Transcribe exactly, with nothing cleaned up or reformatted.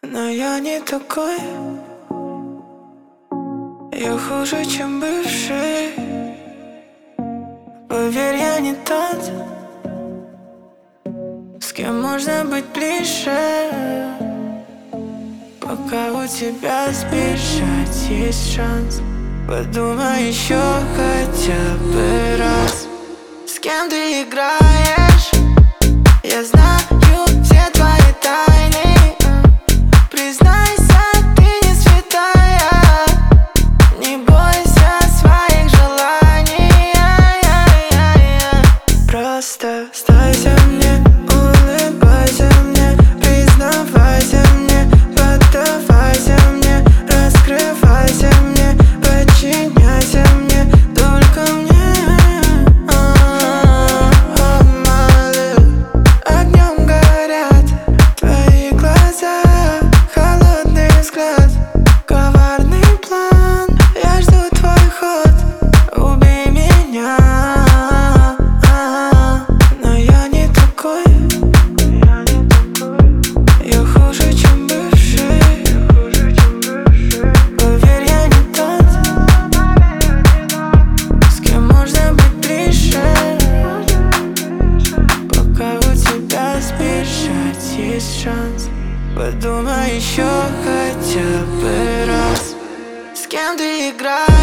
Но я не такой. Я хуже, чем бывший. Поверь, я не тот, с кем можно быть ближе. Пока у тебя сбежать есть шанс, подумай еще хотя бы раз. С кем ты играешь? Я знаю все твои тайны. Признайся, ты не святая. Не бойся своих желаний. Просто сдайся мне, улыбайся мне, признавайся мне, поддавайся мне, раскрывайся мне, подчиняйся мне, только мне. Огнем горят твои глаза, холодный взгляд, коварный план. Я жду твой ход, убей меня. Но я не такой. Я хуже, чем бывший. Поверь, я не тот, с кем можно быть ближе. Пока у тебя сбежать есть шанс, подумай еще хотя бы раз. С кем ты играешь?